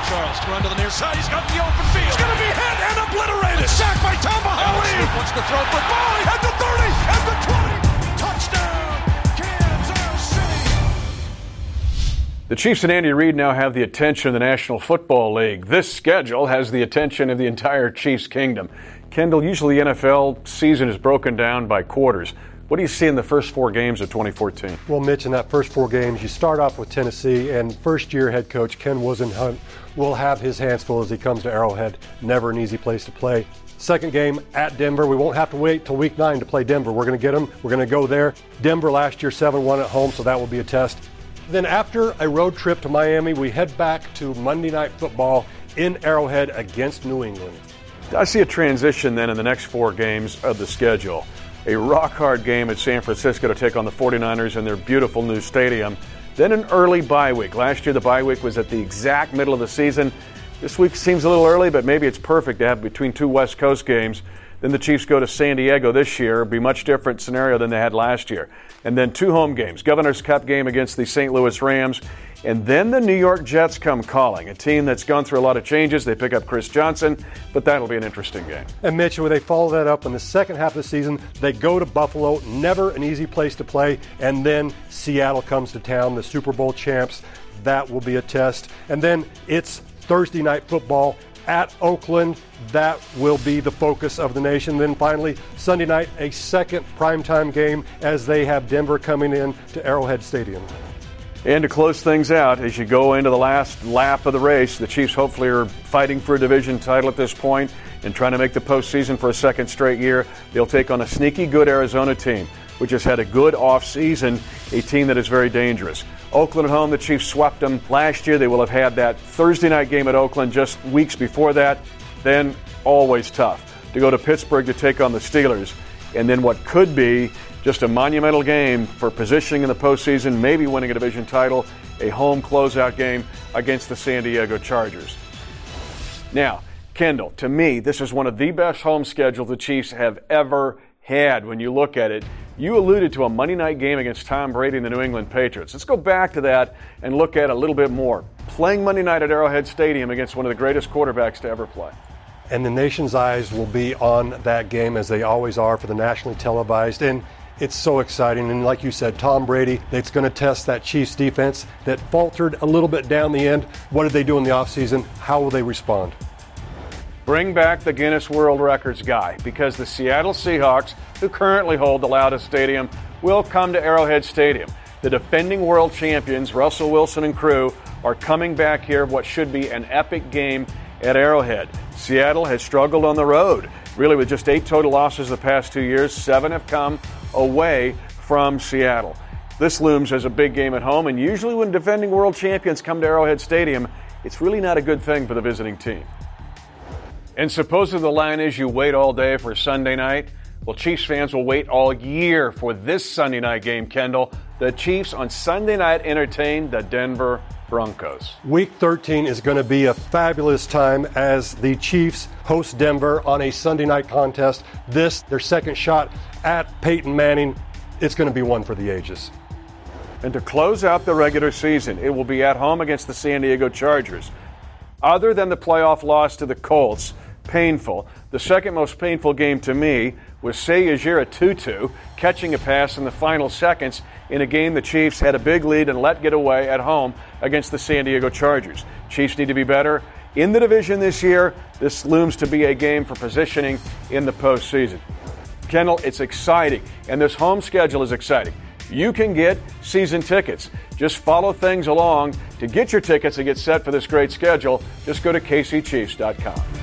Charles to run to the near side. He's got the open field. He's going to be hit and obliterated. Sacked by Tamba-Hali. Wants to throw football. At the 30, at the 20. Touchdown, Kansas City. The Chiefs and Andy Reid now have the attention of the National Football League. This schedule has the attention of the entire Chiefs kingdom. Kendall, usually the NFL season is broken down by quarters. What do you see in the first 4 games of 2014? Well, Mitch, in that first 4 games, you start off with Tennessee, and first-year head coach Ken Whisenhunt will have his hands full as he comes to Arrowhead. Never an easy place to play. Second game at Denver. We won't have to wait till week 9 to play Denver. We're going to get them. We're going to go there. Denver last year 7-1 at home, so that will be a test. Then after a road trip to Miami, we head back to Monday Night Football in Arrowhead against New England. I see a transition then in the next 4 games of the schedule. A rock-hard game at San Francisco to take on the 49ers in their beautiful new stadium. Then an early bye week. Last year the bye week was at the exact middle of the season. This week seems a little early, but maybe it's perfect to have between 2 West Coast games. Then the Chiefs go to San Diego this year. It'll be a much different scenario than they had last year. And then 2 home games. Governor's Cup game against the St. Louis Rams. And then the New York Jets come calling. A team that's gone through a lot of changes. They pick up Chris Johnson, but that'll be an interesting game. And Mitch, when they follow that up in the second half of the season, they go to Buffalo. Never an easy place to play. And then Seattle comes to town, the Super Bowl champs. That will be a test. And then it's Thursday Night Football at Oakland. That will be the focus of the nation. Then finally, Sunday night, a second primetime game as they have Denver coming in to Arrowhead Stadium. And to close things out, as you go into the last lap of the race, the Chiefs hopefully are fighting for a division title at this point and trying to make the postseason for a second straight year. They'll take on a sneaky good Arizona team, which has had a good offseason, a team that is very dangerous. Oakland at home, the Chiefs swept them last year. They will have had that Thursday night game at Oakland just weeks before that. Then always tough to go to Pittsburgh to take on the Steelers. And then what could be just a monumental game for positioning in the postseason, maybe winning a division title, a home closeout game against the San Diego Chargers. Now, Kendall, to me, this is one of the best home schedules the Chiefs have ever had when you look at it. You alluded to a Monday night game against Tom Brady and the New England Patriots. Let's go back to that and look at it a little bit more. Playing Monday night at Arrowhead Stadium against one of the greatest quarterbacks to ever play. And the nation's eyes will be on that game, as they always are, for the nationally televised. And it's so exciting. And like you said, Tom Brady, it's going to test that Chiefs defense that faltered a little bit down the end. What did they do in the offseason? How will they respond? Bring back the Guinness World Records guy, because the Seattle Seahawks, who currently hold the loudest stadium, will come to Arrowhead Stadium. The defending world champions, Russell Wilson and crew, are coming back here, what should be an epic game at Arrowhead. Seattle has struggled on the road, really with just 8 total losses the past 2 years. 7 have come away from Seattle. This looms as a big game at home, and usually when defending world champions come to Arrowhead Stadium, it's really not a good thing for the visiting team. And supposing the line is you wait all day for Sunday night, well, Chiefs fans will wait all year for this Sunday night game, Kendall. The Chiefs on Sunday night entertain the Denver Broncos. Week 13 is going to be a fabulous time as the Chiefs host Denver on a Sunday night contest. This, their second shot at Peyton Manning. It's going to be one for the ages. And to close out the regular season, it will be at home against the San Diego Chargers. Other than the playoff loss to the Colts, painful. The second most painful game to me was Seyajira Tutu catching a pass in the final seconds in a game the Chiefs had a big lead and let get away at home against the San Diego Chargers. Chiefs need to be better in the division this year. This looms to be a game for positioning in the postseason. Kendall, it's exciting, and this home schedule is exciting. You can get season tickets. Just follow things along. To get your tickets and get set for this great schedule, just go to KCChiefs.com.